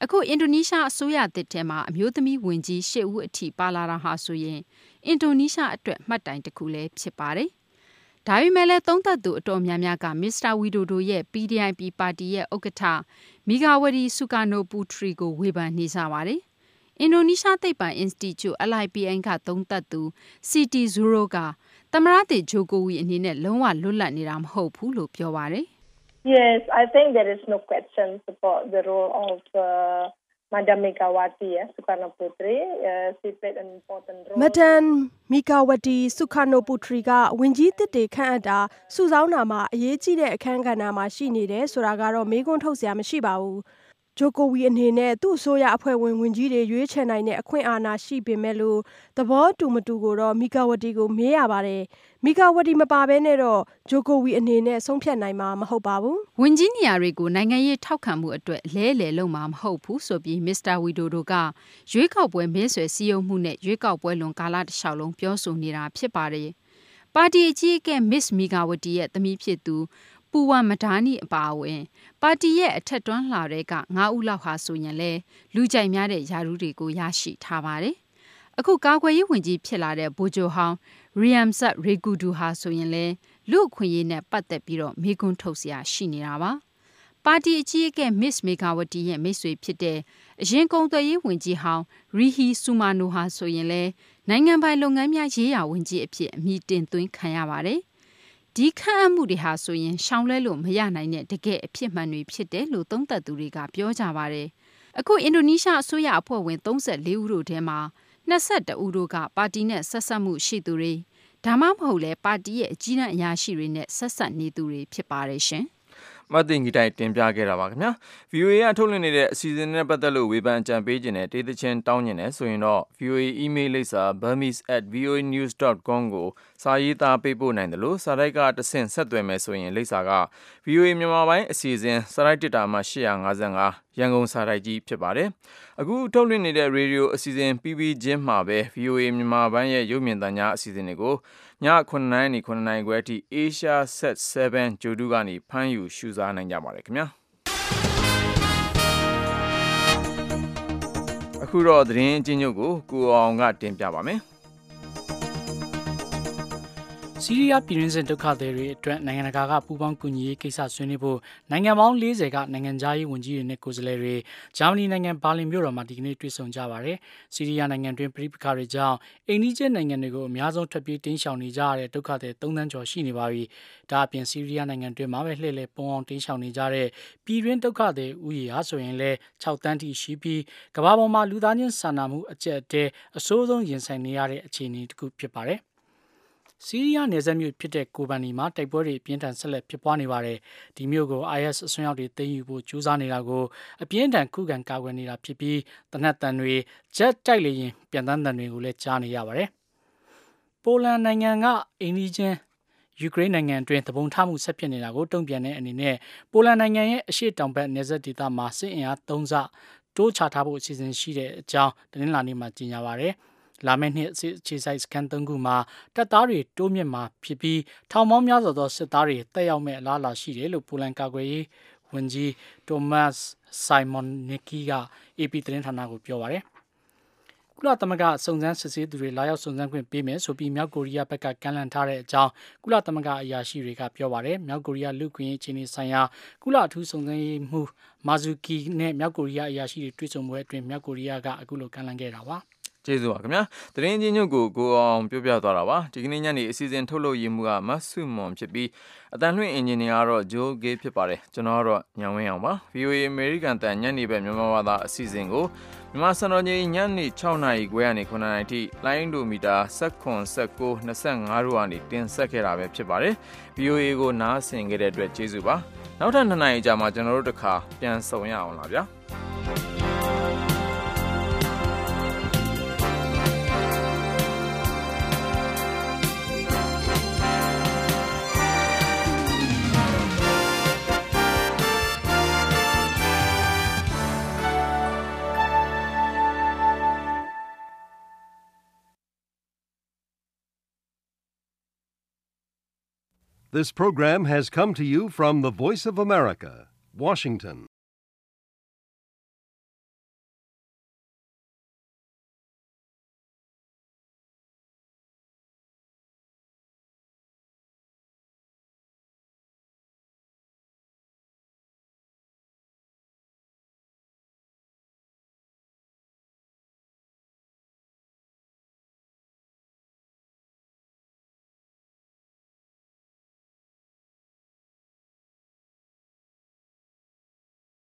အခုအင်ဒိုနီးရှားအစိုးရတစ်ထဲမှာအမျိုးသမီးဝင်ကြီး10ဦးအထိပါလာတာဟာဆိုရင်အင်ဒိုနီးရှားအတွက်မှတ်တိုင်တစ်ခုလည်းဖြစ်ပါတယ်။ဒါပေမဲ့လည်းသုံးသပ်သူအတော်များများကမစ္စတာဝီဒိုဒိုရဲ့ PDIP ပါတီရဲ့ဥက္ကဋ္ဌမီဂါဝဒီဆူကာနိုပူထရီကိုဝေဖန်နေကြပါတယ်။အင်ဒိုနီးရှားသိပ္ပံ Institute LIPN ကသုံးသပ်သူ Siti Zuro ကသမရတေဂျိုကိုဝီအနေနဲ့လုံးဝလွတ်လပ်နေတာမဟုတ်ဘူးလို့ပြောပါတယ်။ Yes, I think there is no question about the role of Madam Megawati, Sukarno Putri. She played an important role. Madam Megawati Sukarno Putri ကဝင်ကြီးတစ်တေခန့်အပ်တာစုဆောင်းတာမှာအရေးကြီးတဲ့အခန်းကဏ္ဍမှာရှိနေတယ်ဆိုတာကတော့မေးခွန်းထုတ်စရာမရှိပါဘူး။ဂျိုကိုဝီအနေနဲ့သူ့အစိုးရအဖွဲ့ဝင်ကြီးတွေရွေးချယ်နိုင်တဲ့အခွင့်အာဏာရှိပေမဲ့လို့သဘောတူမတူကိုတော့မီဂါဝတီကိုမေးရပါတယ်။မီဂါဝတီမပါဘဲနဲ့တော့ဂျိုကိုဝီအနေနဲ့ဆုံးဖြတ်နိုင်မှာမဟုတ်ပါဘူး။ဝင်ကြီးနေရာတွေကိုနိုင်ငံရေးထောက်ခံမှုအတွက်လဲလှယ်လုံးမှာမဟုတ်ဘူးဆိုပြီးမစ္စတာဝီဒိုဒိုကရွေးကောက်ပွဲမဲဆွယ်စည်းရုံးမှုနဲ့ရွေးကောက်ပွဲလွန်ကာလတစ်လျှောက်လုံးပြောဆိုနေတာဖြစ်ပါတယ်။ပါတီအကြီးအကဲမစ္စမီဂါဝတီရဲ့သမီးဖြစ်သူပူဝမ်မဒါနီအပါအဝင်ပါတီရဲ့အထက်တွန်းလှတဲ့က9ဦးလောက်ဟာဆိုရင်လဲလူကြိုက်များတဲ့ယာရုတွေကိုရရှိထားပါတယ်။အခုကာကွယ်ရေးဝန်ကြီးဖြစ်လာတဲ့ဗိုလ်ချုပ်ဟောင်းရီယမ်ဆတ်ရေဂူဒူဟာဆိုရင်လဲလူအခွင့်အရေးနဲ့ပတ်သက်ပြီးတော့မေးခွန်းထုတ်စရာရှိနေတာပါ။ပါတီအကြီးအကဲမစ္စမေဂါဝတီရဲ့မိတ်ဆွေဖြစ်တဲ့အရင်ကုန်သွယ်ရေးဝန်ကြီးဟောင်းရီဟီဆူမာနိုဟာဆိုရင်လဲနိုင်ငံပိုင်လုပ်ငန်းများရေးရာဝန်ကြီးအဖြစ်အမည်တင်သွင်းခံရပါတယ်။ဒီခန့်အပ်မှုတွေဟာဆိုရင်ရှောင်လဲလို့မရနိုင်တဲ့တကယ်အဖြစ်မှန်တွေဖြစ်တယ်လို့သုံးသပ်သူတွေကပြောကြပါတယ်။အခုအင်ဒိုနီးရှားအစိုးရအဖွဲ့ဝင်34ဦးတို့ထဲမှာ22ဦးတို့ကပါတီနဲ့ဆက်ဆက်မှုရှိသူတွေဒါမှမဟုတ်လဲပါတီရဲ့အကြီးတန်းအရာရှိတွေနဲ့ဆက်ဆက်နေသူတွေဖြစ်ပါတယ်ရှင်။မတင်ကြီးတိုင်တင်ပြခဲ့တာပါခင်ဗျာ VOA ကထုတ်လွှင့်နေတဲ့အစီအစဉ်နဲ့ပတ်သက်လို့ဝေဖန်အကြံပေးခြင်းနဲ့ဒေသချင်းတောင်းကျင်တယ်ဆိုရင်တော့ VOA email လိပ်စာ burmese@voanews.com ကိုစာရေးသားပေးပို့နိုင်တယ်လို့စာတိုက်ကတဆင့်ဆက်သွယ်မယ်ဆိုရင်လိပ်စာက VOA မြန်မာပိုင်းအစီအစဉ်စာတိုက်တစ်တာမှ855ရန်ကုန်စာတိုက်ကြီးဖြစ်ပါတယ်အခုထုတ်လွှင့်နေတဲ့ရေဒီယိုအစီအစဉ်ပြီးပြီးချင်းမှာပဲ VOA မြန်မာပိုင်းရဲ့ရုပ်မြင်သံကြားအစီအစဉ်တွေကိုည9:00နာရီခွဲအထိ Asia Set 7ဂျိုဒူကနေဖမ်းယူရှုစားနိုင်ကြပါတယ်ခင်ဗျာအခုတော့သတင်းအချင်းချုပ်ကိုကိုအောင်ကတင်ပြပါမယ်ဆီးရီးယားပြည်တွင်းစစ်ဒုက္ခသည်တွေအတွက်နိုင်ငံတကာကပူးပေါင်းကူညီရေးကိစ္စဆွေးနွေးဖို့နိုင်ငံပေါင်း40ကနိုင်ငံသားရေးဝန်ကြီးတွေနဲ့ကိုယ်စားလှယ်တွေဂျာမနီနိုင်ငံဘာလင်မြို့တော်မှာဒီကနေ့တွေ့ဆုံကြပါတယ်။ဆီးရီးယားနိုင်ငံတွင်းပြည်ပခါတွေကြောင့်အိန္ဒိယနိုင်ငံတွေကိုအများဆုံးထွက်ပြေးတင်းရှောင်နေကြရတဲ့ဒုက္ခသည်3သန်းကျော်ရှိနေပါပြီ။ဒါအပြင်ဆီးရီးယားနိုင်ငံတွင်းမှာပဲလှည့်လည်ပုံအောင်တင်းရှောင်နေကြတဲ့ပြည်တွင်းဒုက္ခသည်ဥယျာဉ်ဆိုရင်လည်း6တန်းထိရှိပြီးကမ္ဘာပေါ်မှာလူသားချင်းစာနာမှုအကျပ်အတည်းအဆိုးဆုံးရင်ဆိုင်နေရတဲ့အခြေအနေတစ်ခုဖြစ်ပါတယ်။ဆီးရီးယားနယ်စပ်မြို့ဖြစ်တဲ့ကိုဘန်နီမှာတိုက်ပွဲတွေအပြင်းထန်ဆက်လက်ဖြစ်ပွားနေပါတယ်။ဒီမြို့ကို IS အစွန်းရောက်တွေသိမ်းယူဖို့ကြိုးစားနေတာကိုအပြင်းထန်ခုခံကာကွယ်နေတာဖြစ်ပြီးတနက်တန်တွေဂျက်တိုက်လေရင်ပြန်တန်းတန်တွေကိုလည်းကြားနေရပါတယ်။ပိုလန်နိုင်ငံကအိန္ဒိချင်းယူကရိန်းနိုင်ငံအတွင်းတပုံထမှုဆက်ဖြစ်နေတာကိုတုံ့ပြန်တဲ့အနေနဲ့ပိုလန်နိုင်ငံရဲ့အရှေ့တောင်ဘက်နယ်စပ်ဒေသမှာစစ်အင်အား3ဆတိုးချထားဖို့အစီအစဉ်ရှိတဲ့အကြောင်းတနင်္လာနေ့မှာကြေညာပါတယ်။လာမယ့်နှစ်ခြေဆိုင်စကန်3ခုမှာတပ်သားတွေတိုးမြင့်မှာဖြစ်ပြီးထောင်ပေါင်းများစွာသောစစ်သားတွေတက်ရောက်မဲ့အလားအလာရှိတယ်လို့ပိုလန်ကာကွယ်ရေးဝန်ကြီးတိုမတ်ဆိုင်မွန်နီကီက AP သတင်းဌာနကိုပြောပါတယ်။ကုလသမဂ္ဂစုံစမ်းစစ်ဆေးသူတွေလာရောက်စုံစမ်းခွင့်ပေးမယ်ဆိုပြီးမြောက်ကိုရီးယားဘက်ကကန့်လန့်ထားတဲ့အကြောင်းကုလသမဂ္ဂအရာရှိတွေကပြောပါတယ်။မြောက်ကိုရီးယားလူ့ခွင့်ရေးအခြေအနေဆိုင်ရာကုလအထူးစုံစမ်းရေးမှူးမာဇူကီနဲ့မြောက်ကိုရီးယားအရာရှိတွေတွေ့ဆုံပွဲအတွင်းမြောက်ကိုရီးယားကအခုလိုကန့်လန့်ခဲ့တာပါ။ကျေးဇူးပါခင်ဗျာသတင်းချင်းညုတ်ကိုအောင်ပြောပြသွားတာပါဒီကနေ့ညနေအစီအစဉ်ထုတ်လုပ်ရေးမှုကမတ်ဆုမွန်ဖြစ်ပြီးအတန်လွှင့်အင်ဂျင်နီယာကတော့ဂျိုးဂေးဖြစ်ပါတယ်ကျွန်တော်ကတော့ညံဝင်းအောင်ပါ VOA American တန်ညနေပဲမြန်မာဘာသာအစီအစဉ်ကိုမြန်မာစံတော်ချိန်ညနေ6နာရီခွဲကနေ9နာရီထိလိုင်းဒိုမီတာ19 19 25တို့ကနေတင်ဆက်ခဲ့တာပဲဖြစ်ပါတယ် VOA ကိုနားဆင်ခဲ့တဲ့အတွက်ကျေးဇူးပါနောက်ထပ်2နာရီကြာမှကျွန်တော်တို့တစ်ခါပြန်ဆုံရအောင်လားဗျာ This program has come to you from the Voice of America, Washington.